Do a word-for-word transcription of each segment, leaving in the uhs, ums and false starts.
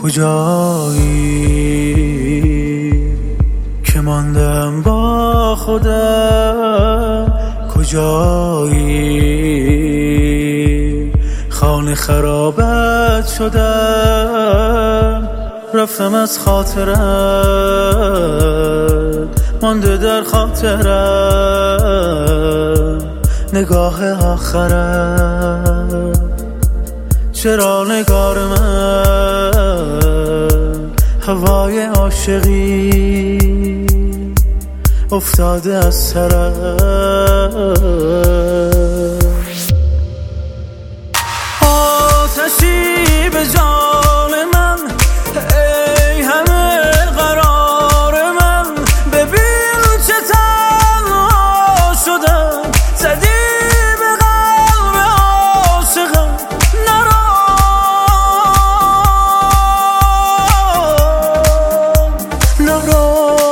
کجایی که ماندم با خودم؟ کجایی خانه خرابت شدم؟ رفتم از خاطرم، مانده در خاطرم نگاه آخرم. چرا نگار من هوای عاشقی افتاده از سرم؟ آتشی به جان من، ای همه قرار من، ببین چه تنها شدم. زدی به قلب عاشقم نرو، نرو.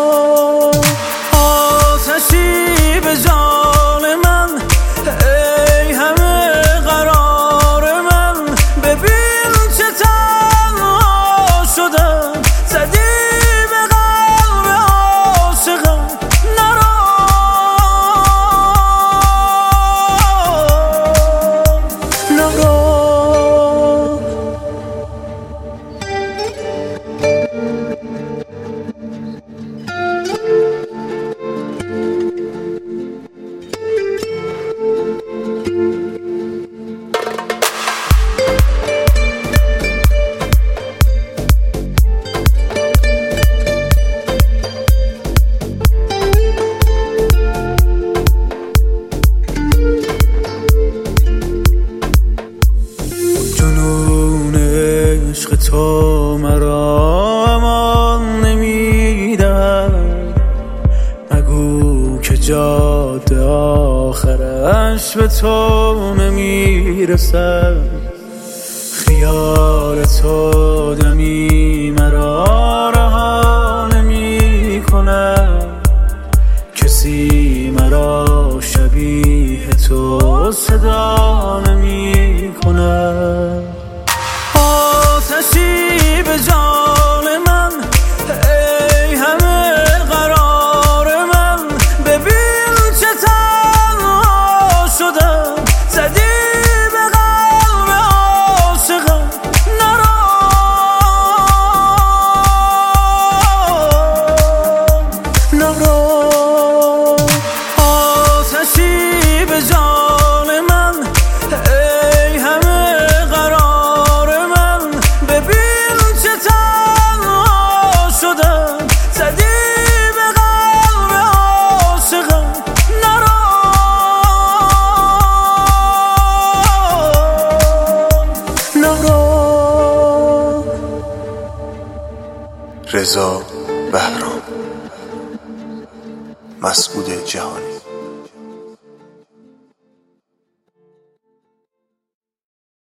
آتشی به جان من، ای همه قرار من، ببین چه تنها شدم. زدی به قلب عاشقم نرو، نرو. عشق تو مرا امان نمیدهد، مگو که جاده آخرش به تو نمیرسد. خیال تو دمی مرا رها نمی کند، کسی مرا شبیه تو صدا نمی کند. آتشی به جان من، ای همه قرار من، ببین چه تنها شدم. زدی به قلب عاشقم نرو، نرو. آتشی به جان من، ای همه قرار من، ببین چه تنها شدم. زدی به قلب عاشقم نرو، نرو. رضا بهرام، مسعود جهانی.